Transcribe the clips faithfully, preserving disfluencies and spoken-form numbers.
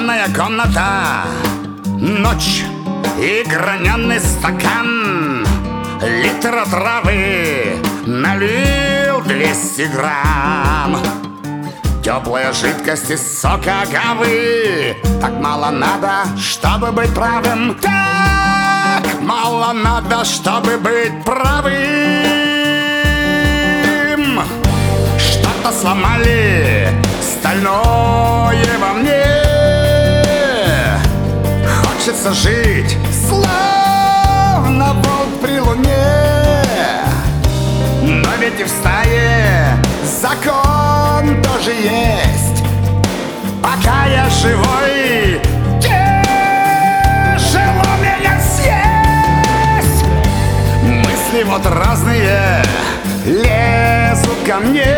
Темная комната, ночь и граненый стакан. Литр травы налил двести грамм. Теплая жидкость из сока агавы. Так мало надо, чтобы быть правым. Так мало надо, чтобы быть правым. Что-то сломали стальное во мне. Хочется жить, словно волк при луне. Но ведь и в стае закон тоже есть. Пока я живой, тяжело меня съесть. Мысли вот разные лезут ко мне.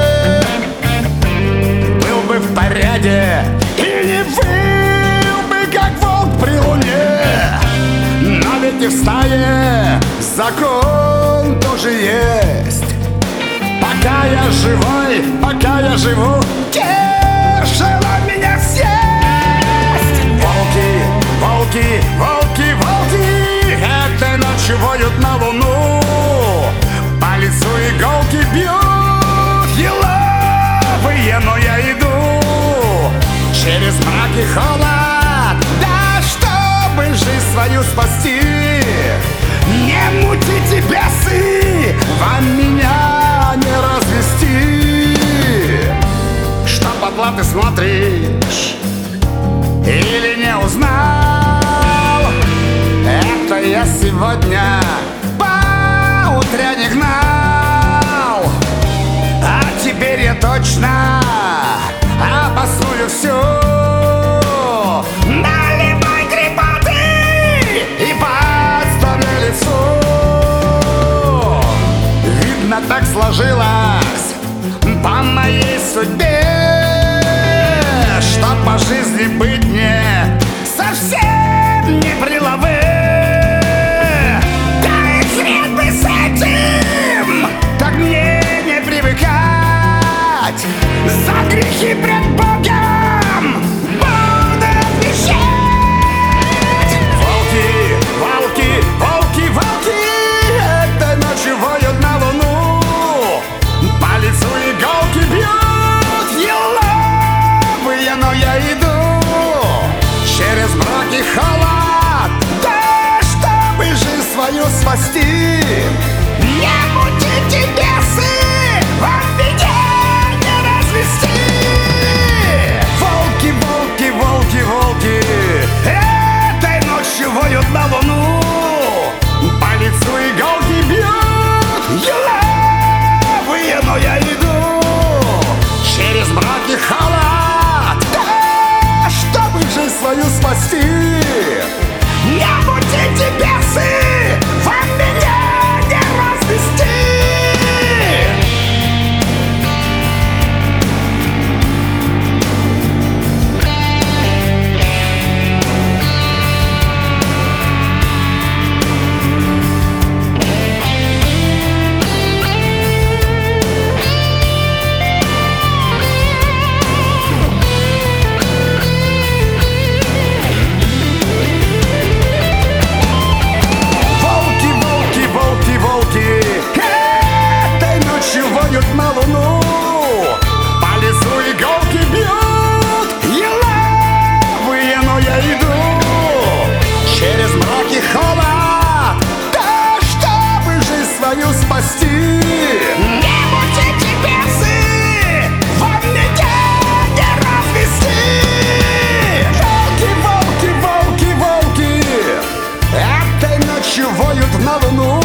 Был бы в порядке и не выл бы, как волк при луне. Но ведь и в стае закон тоже есть. Пока я живой, пока я живу, тяжело меня съесть. Волки, волки, волки, волки этой ночью воют на луну. По лицу иголки бьют еловые, но я иду через мрак и холод. Да, чтобы жизнь свою спасти. Не мутите, бесы, вам меня не развести. Что подла ты смотришь или не узнал? Это я сегодня по утряне гнал. А теперь я точно обосную всю. Наливай крепоты и подставляй лицо. Видно, так сложилось по моей судьбе, что по жизни быть мне совсем не при лаве. Да и хрен бы с этим, так мне не привыкать. За грехи пред Богом буду отвечать. Волки, волки, волки, волки этой ночью воют на луну. По лицу иголки бьют еловые, но я иду через мрак и холод. Да, чтобы жизнь свою спасти. Не мутите, бесы, вам меня не развести. Волки, волки, волки, волки этой ночью воют на луну. По лицу иголки бьют еловые, но я иду через мрак и холод. Да, чтобы жизнь свою спасти. Не мутите, бесы, вам меня не развести. На луну по лицу иголки бьют еловые, но я иду через мрак и холод. Да, чтобы жизнь свою спасти. Не мутите, бесы, вам меня не развести. Волки, волки, волки, волки этой ночью воют на луну.